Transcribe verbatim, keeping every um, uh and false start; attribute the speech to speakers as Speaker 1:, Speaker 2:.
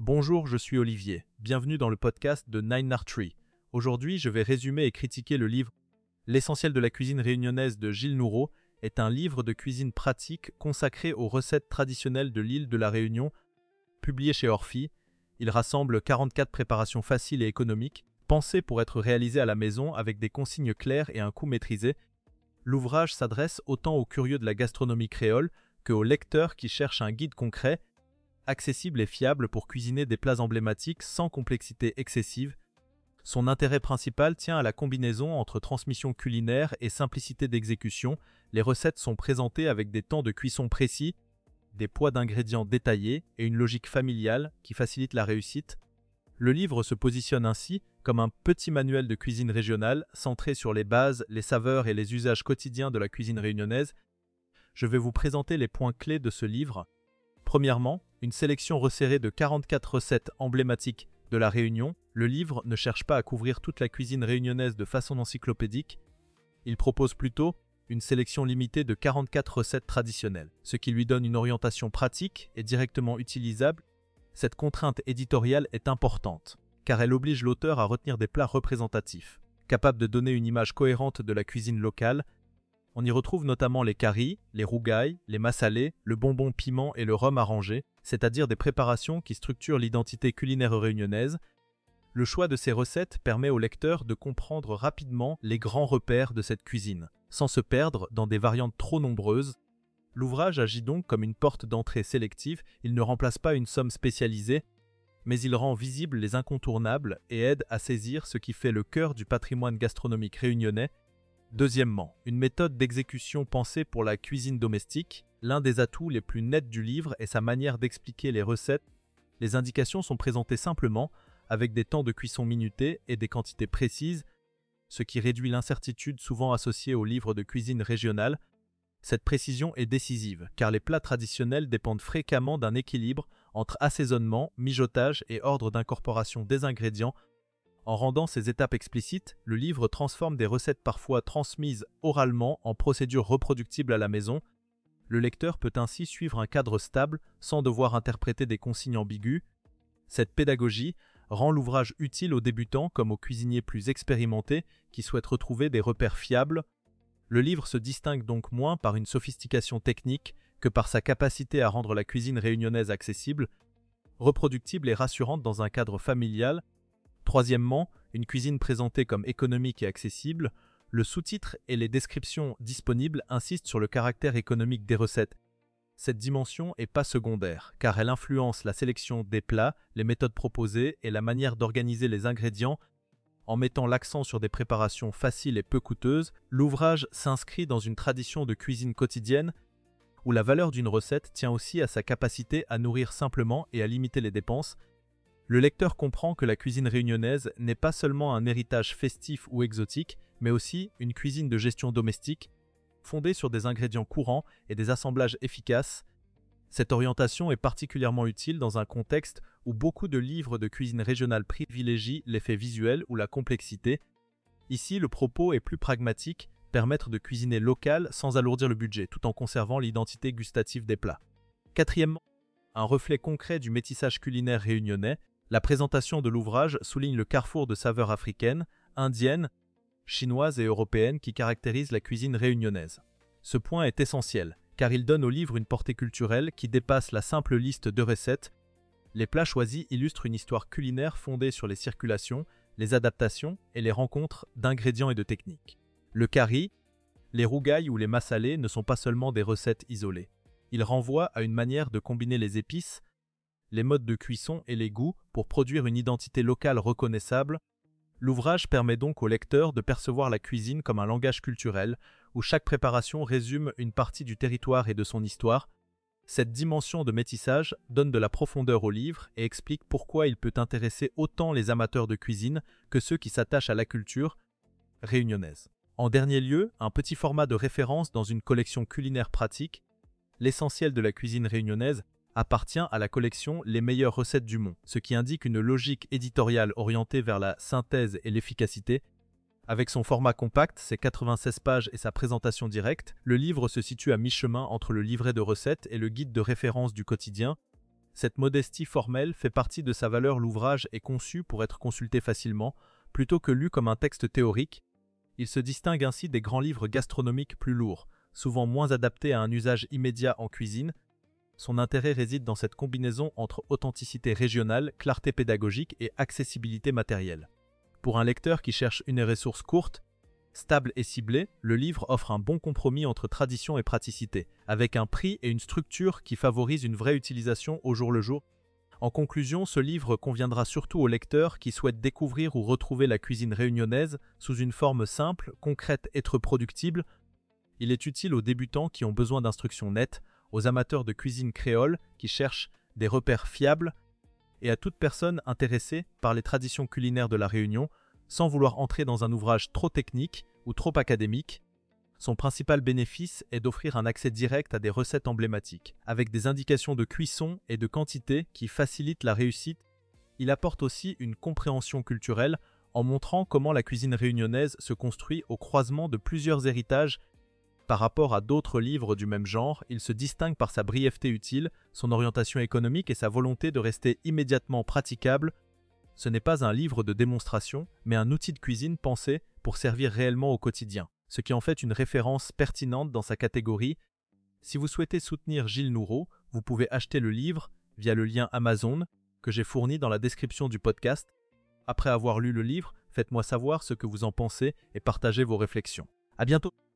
Speaker 1: Bonjour, je suis Olivier. Bienvenue dans le podcast de Nine Art Tree. Aujourd'hui, je vais résumer et critiquer le livre L'essentiel de la cuisine réunionnaise de Gilles Noureau est un livre de cuisine pratique consacré aux recettes traditionnelles de l'île de la Réunion, publié chez Orphie. Il rassemble quarante-quatre préparations faciles et économiques, pensées pour être réalisées à la maison avec des consignes claires et un coût maîtrisé. L'ouvrage s'adresse autant aux curieux de la gastronomie créole que aux lecteurs qui cherchent un guide concret, accessible et fiable pour cuisiner des plats emblématiques sans complexité excessive. Son intérêt principal tient à la combinaison entre transmission culinaire et simplicité d'exécution. Les recettes sont présentées avec des temps de cuisson précis, des poids d'ingrédients détaillés et une logique familiale qui facilite la réussite. Le livre se positionne ainsi comme un petit manuel de cuisine régionale centré sur les bases, les saveurs et les usages quotidiens de la cuisine réunionnaise. Je vais vous présenter les points clés de ce livre. Premièrement, une sélection resserrée de quarante-quatre recettes emblématiques de la Réunion. Le livre ne cherche pas à couvrir toute la cuisine réunionnaise de façon encyclopédique. Il propose plutôt une sélection limitée de quarante-quatre recettes traditionnelles, ce qui lui donne une orientation pratique et directement utilisable. Cette contrainte éditoriale est importante, car elle oblige l'auteur à retenir des plats représentatifs, capables de donner une image cohérente de la cuisine locale. On y retrouve notamment les caries, les rougailles, les massalés, le bonbon piment et le rhum arrangé, c'est-à-dire des préparations qui structurent l'identité culinaire réunionnaise. Le choix de ces recettes permet au lecteur de comprendre rapidement les grands repères de cette cuisine, sans se perdre dans des variantes trop nombreuses. L'ouvrage agit donc comme une porte d'entrée sélective, il ne remplace pas une somme spécialisée, mais il rend visibles les incontournables et aide à saisir ce qui fait le cœur du patrimoine gastronomique réunionnais. Deuxièmement, une méthode d'exécution pensée pour la cuisine domestique. L'un des atouts les plus nets du livre est sa manière d'expliquer les recettes. Les indications sont présentées simplement, avec des temps de cuisson minutés et des quantités précises, ce qui réduit l'incertitude souvent associée aux livres de cuisine régionale. Cette précision est décisive, car les plats traditionnels dépendent fréquemment d'un équilibre entre assaisonnement, mijotage et ordre d'incorporation des ingrédients. En rendant ces étapes explicites, le livre transforme des recettes parfois transmises oralement en procédures reproductibles à la maison. Le lecteur peut ainsi suivre un cadre stable sans devoir interpréter des consignes ambiguës. Cette pédagogie rend l'ouvrage utile aux débutants comme aux cuisiniers plus expérimentés qui souhaitent retrouver des repères fiables. Le livre se distingue donc moins par une sophistication technique que par sa capacité à rendre la cuisine réunionnaise accessible, reproductible et rassurante dans un cadre familial. Troisièmement, une cuisine présentée comme économique et accessible. Le sous-titre et les descriptions disponibles insistent sur le caractère économique des recettes. Cette dimension n'est pas secondaire, car elle influence la sélection des plats, les méthodes proposées et la manière d'organiser les ingrédients. En mettant l'accent sur des préparations faciles et peu coûteuses, l'ouvrage s'inscrit dans une tradition de cuisine quotidienne où la valeur d'une recette tient aussi à sa capacité à nourrir simplement et à limiter les dépenses. Le lecteur comprend que la cuisine réunionnaise n'est pas seulement un héritage festif ou exotique, mais aussi une cuisine de gestion domestique, fondée sur des ingrédients courants et des assemblages efficaces. Cette orientation est particulièrement utile dans un contexte où beaucoup de livres de cuisine régionale privilégient l'effet visuel ou la complexité. Ici, le propos est plus pragmatique, permettre de cuisiner local sans alourdir le budget, tout en conservant l'identité gustative des plats. Quatrièmement, un reflet concret du métissage culinaire réunionnais. La présentation de l'ouvrage souligne le carrefour de saveurs africaines, indiennes, chinoises et européennes qui caractérisent la cuisine réunionnaise. Ce point est essentiel, car il donne au livre une portée culturelle qui dépasse la simple liste de recettes. Les plats choisis illustrent une histoire culinaire fondée sur les circulations, les adaptations et les rencontres d'ingrédients et de techniques. Le curry, les rougailles ou les massalés ne sont pas seulement des recettes isolées. Ils renvoient à une manière de combiner les épices, les modes de cuisson et les goûts pour produire une identité locale reconnaissable. L'ouvrage permet donc au lecteur de percevoir la cuisine comme un langage culturel, où chaque préparation résume une partie du territoire et de son histoire. Cette dimension de métissage donne de la profondeur au livre et explique pourquoi il peut intéresser autant les amateurs de cuisine que ceux qui s'attachent à la culture réunionnaise. En dernier lieu, un petit format de référence dans une collection culinaire pratique. L'essentiel de la cuisine réunionnaise appartient à la collection Les meilleures recettes du monde, ce qui indique une logique éditoriale orientée vers la synthèse et l'efficacité. Avec son format compact, ses quatre-vingt-seize pages et sa présentation directe, le livre se situe à mi-chemin entre le livret de recettes et le guide de référence du quotidien. Cette modestie formelle fait partie de sa valeur. L'ouvrage est conçu pour être consulté facilement, plutôt que lu comme un texte théorique. Il se distingue ainsi des grands livres gastronomiques plus lourds, souvent moins adaptés à un usage immédiat en cuisine. Son intérêt réside dans cette combinaison entre authenticité régionale, clarté pédagogique et accessibilité matérielle. Pour un lecteur qui cherche une ressource courte, stable et ciblée, le livre offre un bon compromis entre tradition et praticité, avec un prix et une structure qui favorisent une vraie utilisation au jour le jour. En conclusion, ce livre conviendra surtout aux lecteurs qui souhaitent découvrir ou retrouver la cuisine réunionnaise sous une forme simple, concrète et reproductible. Il est utile aux débutants qui ont besoin d'instructions nettes, aux amateurs de cuisine créole qui cherchent des repères fiables et à toute personne intéressée par les traditions culinaires de la Réunion, sans vouloir entrer dans un ouvrage trop technique ou trop académique. Son principal bénéfice est d'offrir un accès direct à des recettes emblématiques, avec des indications de cuisson et de quantité qui facilitent la réussite. Il apporte aussi une compréhension culturelle en montrant comment la cuisine réunionnaise se construit au croisement de plusieurs héritages. Par rapport à d'autres livres du même genre, il se distingue par sa brièveté utile, son orientation économique et sa volonté de rester immédiatement praticable. Ce n'est pas un livre de démonstration, mais un outil de cuisine pensé pour servir réellement au quotidien, ce qui en fait une référence pertinente dans sa catégorie. Si vous souhaitez soutenir Gilles Noureau, vous pouvez acheter le livre via le lien Amazon que j'ai fourni dans la description du podcast. Après avoir lu le livre, faites-moi savoir ce que vous en pensez et partagez vos réflexions. À bientôt!